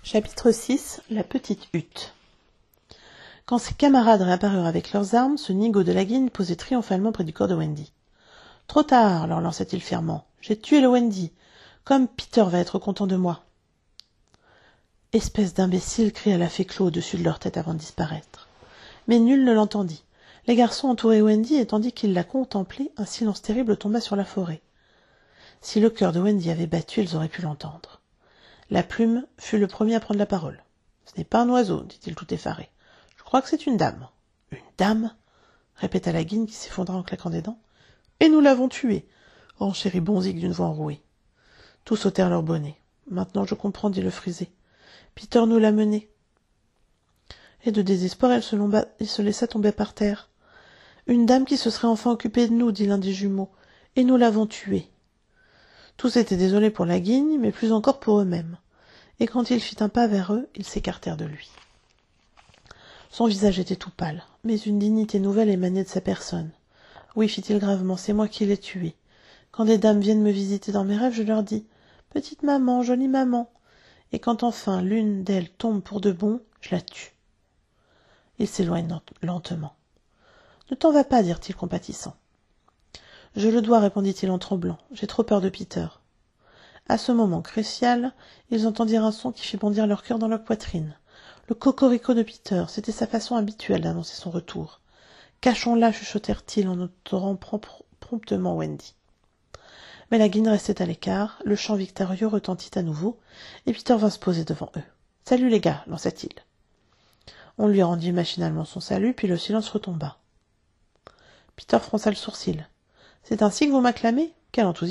Chapitre 6. La petite hutte. Quand ses camarades réapparurent avec leurs armes, ce nigaud de la guine posait triomphalement près du corps de Wendy. « Trop tard !» leur lança-t-il fièrement. « J'ai tué le Wendy. Comme Peter va être content de moi. » « Espèce d'imbécile !» cria la fée Clos au-dessus de leur tête avant de disparaître. Mais nul ne l'entendit. Les garçons entouraient Wendy et tandis qu'ils la contemplaient, un silence terrible tomba sur la forêt. Si le cœur de Wendy avait battu, ils auraient pu l'entendre. La plume fut le premier à prendre la parole. « Ce n'est pas un oiseau, dit-il tout effaré. Je crois que c'est une dame. »« Une dame ?» répéta la guine qui s'effondra en claquant des dents. « Et nous l'avons tuée !» renchérit Bonzik d'une voix enrouée. Tous ôtèrent leurs bonnets. « Maintenant je comprends, dit le frisé. Peter nous l'a menée. » Et de désespoir, elle se laissa tomber par terre. « Une dame qui se serait enfin occupée de nous, dit l'un des jumeaux, et nous l'avons tuée. » Tous étaient désolés pour la guigne, mais plus encore pour eux-mêmes. Et quand il fit un pas vers eux, ils s'écartèrent de lui. Son visage était tout pâle, mais une dignité nouvelle émanait de sa personne. « Oui, fit-il gravement, c'est moi qui l'ai tué. Quand des dames viennent me visiter dans mes rêves, je leur dis « Petite maman, jolie maman !» Et quand enfin l'une d'elles tombe pour de bon, je la tue. » Il s'éloigne lentement. « Ne t'en va pas, dirent-ils compatissants. »« Je le dois, répondit-il en tremblant. J'ai trop peur de Peter. » À ce moment crucial, ils entendirent un son qui fit bondir leur cœur dans leur poitrine. Le cocorico de Peter, c'était sa façon habituelle d'annoncer son retour. « Cachons-la, chuchotèrent-ils en entourant promptement Wendy. Mais la guine restait à l'écart, le chant victorieux retentit à nouveau, et Peter vint se poser devant eux. « Salut les gars !» lança-t-il. On lui rendit machinalement son salut, puis le silence retomba. Peter fronça le sourcil. « C'est ainsi que vous m'acclamez ? Quel enthousiasme !»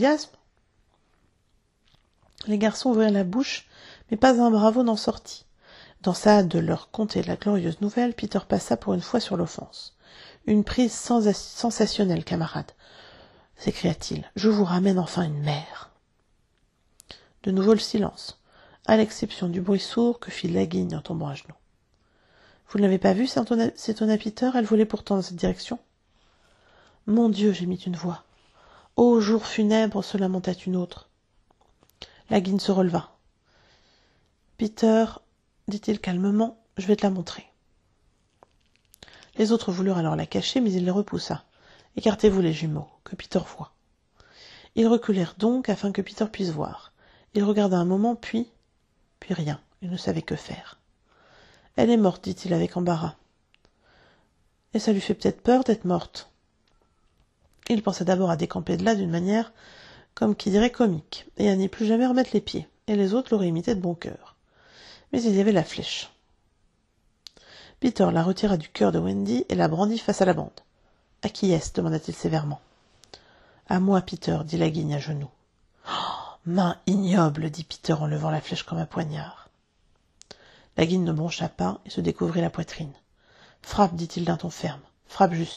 Les garçons ouvrirent la bouche, mais pas un bravo n'en sortit. Dans sa hâte de leur conter la glorieuse nouvelle, Peter passa pour une fois sur l'offense. « Une prise sensationnelle, camarades !» s'écria-t-il. « Je vous ramène enfin une mère. » De nouveau le silence, à l'exception du bruit sourd que fit la guigne en tombant à genoux. « Vous ne l'avez pas vue, s'étonna Peter, elle volait pourtant dans cette direction. »« Mon Dieu !» gémit une voix. « Ô jour funèbre !» se lamenta une autre. La guine se releva. « Peter, dit-il calmement, je vais te la montrer. » Les autres voulurent alors la cacher, mais il les repoussa. « Écartez-vous les jumeaux, que Peter voie. » Ils reculèrent donc afin que Peter puisse voir. Il regarda un moment, puis rien. Il ne savait que faire. « Elle est morte, dit-il avec embarras. Et ça lui fait peut-être peur d'être morte. » Il pensa d'abord à décamper de là d'une manière, comme qui dirait comique, et à n'y plus jamais remettre les pieds, et les autres l'auraient imité de bon cœur. Mais il y avait la flèche. Peter la retira du cœur de Wendy et la brandit face à la bande. « À qui est-ce » demanda-t-il sévèrement. « À moi, Peter, dit la guigne à genoux. « Oh, main ignoble » dit Peter en levant la flèche comme un poignard. La guigne ne broncha pas et se découvrit la poitrine. « Frappe, dit-il d'un ton ferme. Frappe juste. »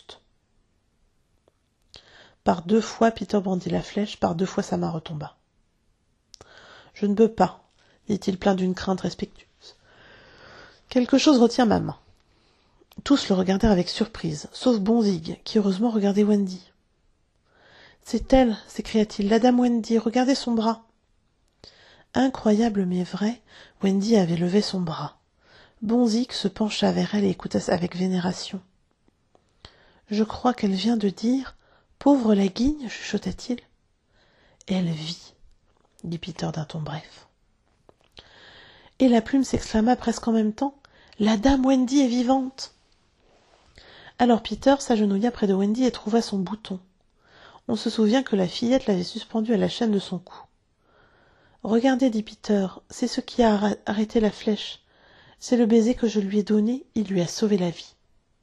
Par 2 fois, Peter brandit la flèche, par 2 fois sa main retomba. « Je ne peux pas, dit-il plein d'une crainte respectueuse. Quelque chose retient ma main. » Tous le regardèrent avec surprise, sauf Bonzig, qui heureusement regardait Wendy. « C'est elle, s'écria-t-il, la dame Wendy, regardez son bras. » Incroyable mais vrai, Wendy avait levé son bras. Bonzig se pencha vers elle et écouta avec vénération. « Je crois qu'elle vient de dire... Pauvre la guigne, chuchota-t-il. Elle vit, dit Peter d'un ton bref. Et la plume s'exclama presque en même temps. La dame Wendy est vivante. Alors Peter s'agenouilla près de Wendy et trouva son bouton. On se souvient que la fillette l'avait suspendu à la chaîne de son cou. Regardez, dit Peter, c'est ce qui a arrêté la flèche. C'est le baiser que je lui ai donné, il lui a sauvé la vie.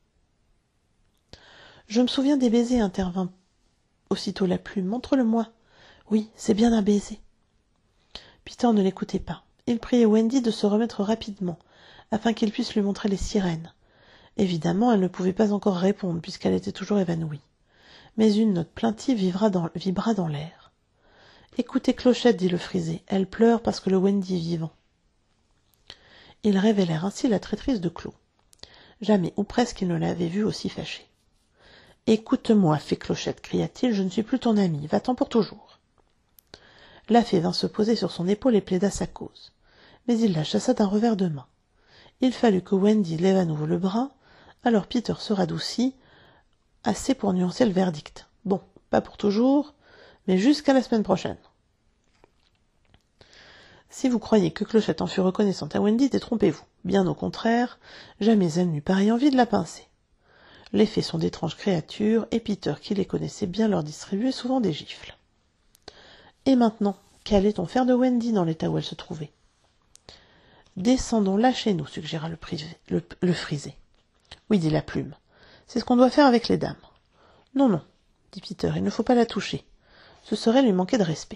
Je me souviens des baisers, intervint aussitôt la plume. Montre-le-moi. Oui, c'est bien un baiser. Peter ne l'écoutait pas. Il priait Wendy de se remettre rapidement, afin qu'il puisse lui montrer les sirènes. Évidemment, elle ne pouvait pas encore répondre, puisqu'elle était toujours évanouie. Mais une note plaintive vibra dans l'air. « Écoutez Clochette, dit le frisé, elle pleure parce que le Wendy est vivant. » Ils révélèrent ainsi la traîtrise de Clos. Jamais, ou presque, il ne l'avait vue aussi fâchée. « Écoute-moi, fée Clochette, cria-t-il, je ne suis plus ton ami, va-t'en pour toujours. » La fée vint se poser sur son épaule et plaida sa cause. mais il la chassa d'un revers de main. Il fallut que Wendy lève à nouveau le bras, alors Peter se radoucit, assez pour nuancer le verdict. Bon, pas pour toujours, mais jusqu'à la semaine prochaine. Si vous croyez que Clochette en fut reconnaissante à Wendy, détrompez-vous. Bien au contraire, jamais elle n'eut pareille envie de la pincer. Les fées sont d'étranges créatures, et Peter, qui les connaissait bien, leur distribuait souvent des gifles. Et maintenant, qu'allait-on faire de Wendy dans l'état où elle se trouvait ? Descendons-la chez nous, suggéra le frisé. Oui, dit la plume. C'est ce qu'on doit faire avec les dames. Non, non, dit Peter, il ne faut pas la toucher. Ce serait lui manquer de respect.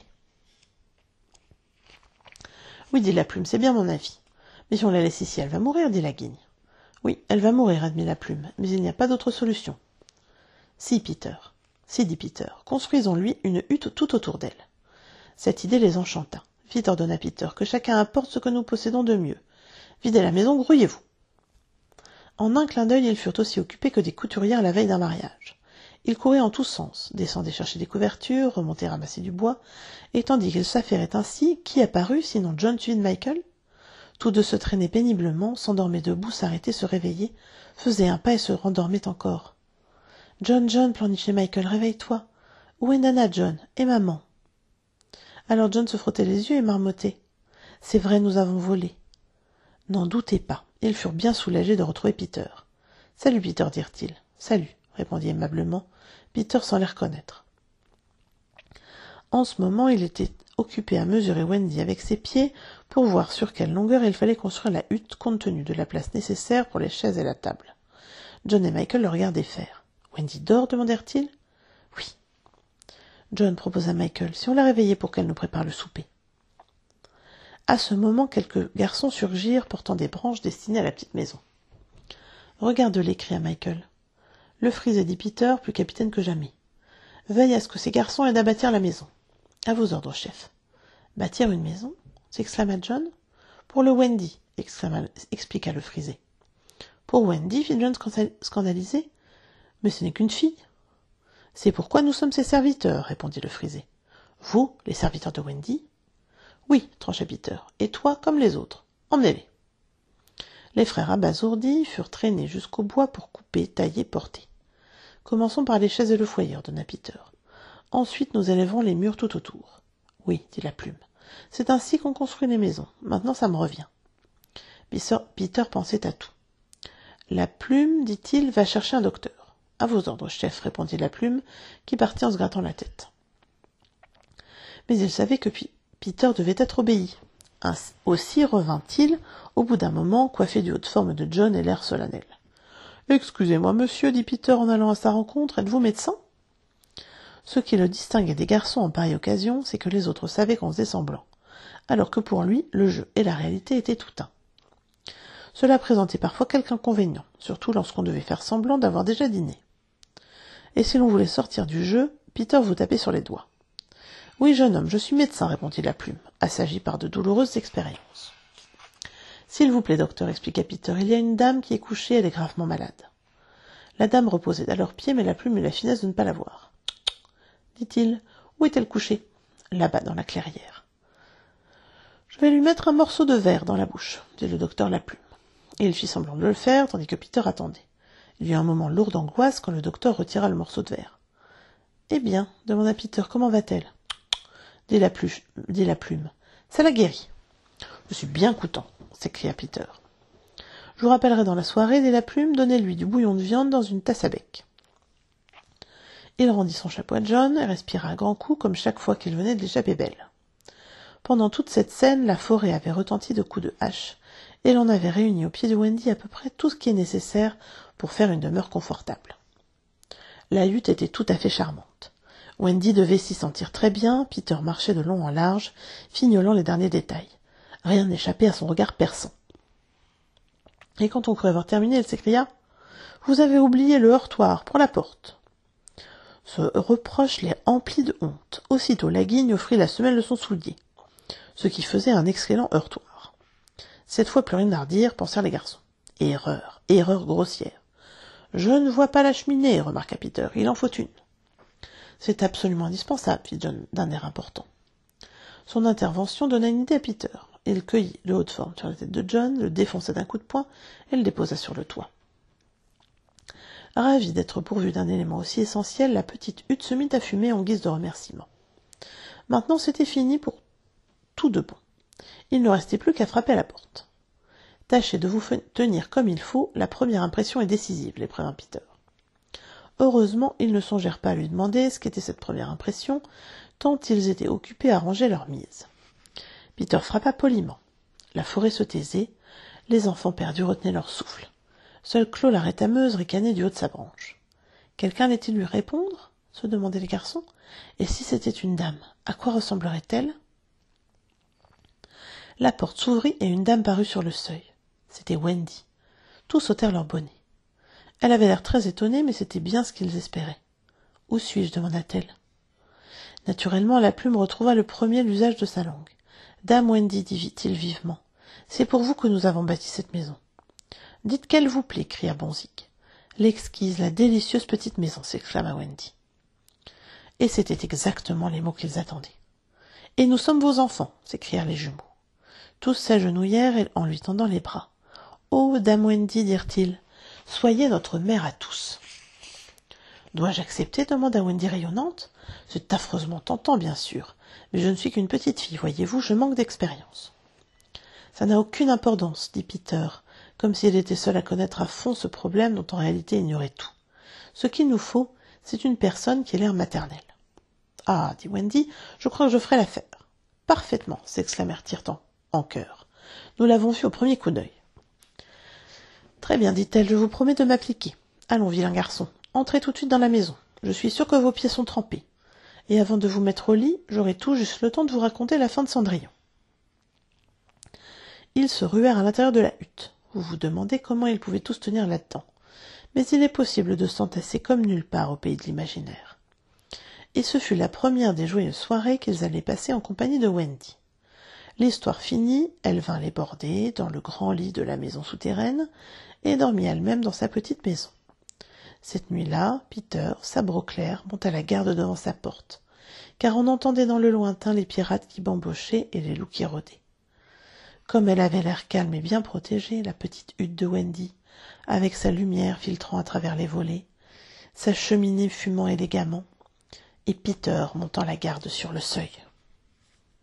Oui, dit la plume, c'est bien mon avis. Mais si on la laisse ici, elle va mourir, dit la guigne. Oui, elle va mourir, admit la plume, mais il n'y a pas d'autre solution. Si, Peter. Si, dit Peter, construisons-lui une hutte tout autour d'elle. Cette idée les enchanta. Vite, ordonna Peter, que chacun apporte ce que nous possédons de mieux. Videz la maison, grouillez-vous. En un clin d'œil, ils furent aussi occupés que des couturières la veille d'un mariage. Ils couraient en tous sens, descendaient chercher des couvertures, remontaient ramasser du bois, et tandis qu'ils s'affairaient ainsi, qui apparut, sinon John suivi de Michael ? Tous deux se traînaient péniblement, s'endormaient debout, s'arrêtaient, se réveillaient, faisaient un pas et se rendormaient encore. « John, John, pleurnichait Michael, réveille-toi. Où est Nana, John ? Et maman ?» Alors John se frottait les yeux et marmottait. « C'est vrai, nous avons volé. » N'en doutez pas, ils furent bien soulagés de retrouver Peter. « Salut, Peter, dirent-ils. »« Salut, » répondit aimablement Peter sans les reconnaître. En ce moment, il était occupé à mesurer Wendy avec ses pieds pour voir sur quelle longueur il fallait construire la hutte compte tenu de la place nécessaire pour les chaises et la table. John et Michael le regardaient faire. « Wendy dort ?» demandèrent-ils. « Oui. » John proposa Michael, si on la réveillait pour qu'elle nous prépare le souper. À ce moment, quelques garçons surgirent portant des branches destinées à la petite maison. « Regarde-les » cria Michael. Le frisé dit Peter, plus capitaine que jamais. « Veille à ce que ces garçons aident à bâtir la maison. »« À vos ordres, chef. »« Bâtir une maison ?» s'exclama John. « Pour le Wendy, » expliqua le frisé. « Pour Wendy » fit John scandalisé. « Mais ce n'est qu'une fille. »« C'est pourquoi nous sommes ses serviteurs, » répondit le frisé. « Vous, les serviteurs de Wendy ?»« Oui, trancha Peter, et toi comme les autres. Emmenez-les. » Les frères abasourdis furent traînés jusqu'au bois pour couper, tailler, porter. « Commençons par les chaises et le foyer, » ordonna Peter. « Ensuite, nous élèverons les murs tout autour. »« Oui, » dit la plume. « C'est ainsi qu'on construit les maisons. Maintenant, ça me revient. » Peter pensait à tout. « La plume, dit-il, va chercher un docteur. »« À vos ordres, chef, » répondit la plume, qui partit en se grattant la tête. Mais il savait que Peter devait être obéi. Aussi revint-il, au bout d'un moment, coiffé du haut de forme de John et l'air solennel. « Excusez-moi, monsieur, dit Peter en allant à sa rencontre, êtes-vous médecin ?» Ce qui le distinguait des garçons en pareille occasion, c'est que les autres savaient qu'on faisait semblant, alors que pour lui, le jeu et la réalité étaient tout un. Cela présentait parfois quelque inconvénient, surtout lorsqu'on devait faire semblant d'avoir déjà dîné. Et si l'on voulait sortir du jeu, Peter vous tapait sur les doigts. « Oui, jeune homme, je suis médecin, » répondit la plume, assagi par de douloureuses expériences. « S'il vous plaît, docteur, » expliqua Peter, « il y a une dame qui est couchée, elle est gravement malade. » La dame reposait à leurs pieds, mais la plume eut la finesse de ne pas la voir. « dit-il, où est-elle couchée ?»« Là-bas, dans la clairière. »« Je vais lui mettre un morceau de verre dans la bouche, » dit le docteur la plume. Et il fit semblant de le faire, tandis que Peter attendait. Il y eut un moment lourd d'angoisse quand le docteur retira le morceau de verre. « Eh bien, demanda Peter, comment va-t-elle ?» dit la plume. « Ça la guérit. »« Je suis bien coutant, » s'écria Peter. « Je vous rappellerai dans la soirée, dit la plume, donnez-lui du bouillon de viande dans une tasse à bec. » Il rendit son chapeau à John et respira à grands coups comme chaque fois qu'il venait de l'échapper belle. Pendant toute cette scène, la forêt avait retenti de coups de hache, et l'on avait réuni au pied de Wendy à peu près tout ce qui est nécessaire pour faire une demeure confortable. La hutte était tout à fait charmante. Wendy devait s'y sentir très bien, Peter marchait de long en large, fignolant les derniers détails. Rien n'échappait à son regard perçant. Et quand on crut avoir terminé, elle s'écria « Vous avez oublié le heurtoir pour la porte. » Ce reproche les emplit de honte. Aussitôt la guigne offrit la semelle de son soulier, ce qui faisait un excellent heurtoir. Cette fois plus rien à redire, pensèrent les garçons. Erreur grossière. « Je ne vois pas la cheminée, remarqua Peter, il en faut une. » C'est absolument indispensable, fit John d'un air important. Son intervention donna une idée à Peter. il cueillit le haut de forme sur la tête de John, le défonça d'un coup de poing et le déposa sur le toit. Ravie d'être pourvue d'un élément aussi essentiel, la petite hutte se mit à fumer en guise de remerciement. Maintenant c'était fini pour tout de bon. Il ne restait plus qu'à frapper à la porte. « Tâchez de vous tenir comme il faut, la première impression est décisive, les prévint Peter. Heureusement, ils ne songèrent pas à lui demander ce qu'était cette première impression, tant ils étaient occupés à ranger leur mise. Peter frappa poliment. La forêt se taisait, les enfants perdus retenaient leur souffle. Seul Clos la rétameuse ricanait du haut de sa branche. Quelqu'un allait-il lui répondre se demandaient les garçons. Et si c'était une dame, à quoi ressemblerait-elle? La porte s'ouvrit et une dame parut sur le seuil. C'était Wendy. Tous ôtèrent leurs bonnets. Elle avait l'air très étonnée, mais c'était bien ce qu'ils espéraient. « Où suis-je » demanda-t-elle. Naturellement, la plume retrouva le premier l'usage de sa langue. « Dame Wendy, dit-il vivement, c'est pour vous que nous avons bâti cette maison. »« Dites qu'elle vous plaît, cria Bonzik. « L'exquise, la délicieuse petite maison, s'exclama Wendy. Et c'était exactement les mots qu'ils attendaient. « Et nous sommes vos enfants, s'écrièrent les jumeaux. Tous s'agenouillèrent en lui tendant les bras. « Oh, dame Wendy, dirent-ils, soyez notre mère à tous. »« Dois-je accepter » demanda Wendy rayonnante. « C'est affreusement tentant, bien sûr, mais je ne suis qu'une petite fille, voyez-vous, je manque d'expérience. »« Ça n'a aucune importance, dit Peter, comme s'il était seul à connaître à fond ce problème dont en réalité il ignorait tout. Ce qu'il nous faut, c'est une personne qui ait l'air maternelle. »« Ah, dit Wendy, je crois que je ferai l'affaire. »« Parfaitement, s'exclamèrent-ils en chœur. Nous l'avons vu au premier coup d'œil. »« Très bien, dit-elle, je vous promets de m'appliquer. Allons, vilain garçon, entrez tout de suite dans la maison. Je suis sûre que vos pieds sont trempés. Et avant de vous mettre au lit, j'aurai tout juste le temps de vous raconter la fin de Cendrillon. » Ils se ruèrent à l'intérieur de la hutte. Vous vous demandez comment ils pouvaient tous tenir là-dedans. Mais il est possible de s'entasser comme nulle part au pays de l'imaginaire. Et ce fut la première des joyeuses soirées qu'ils allaient passer en compagnie de Wendy. L'histoire finie, elle vint les border dans le grand lit de la maison souterraine et dormit elle-même dans sa petite maison. Cette nuit-là, Peter, sabre au clair, monta la garde devant sa porte, car on entendait dans le lointain les pirates qui bambochaient et les loups qui rôdaient. Comme elle avait l'air calme et bien protégée, la petite hutte de Wendy, avec sa lumière filtrant à travers les volets, sa cheminée fumant élégamment, et Peter montant la garde sur le seuil.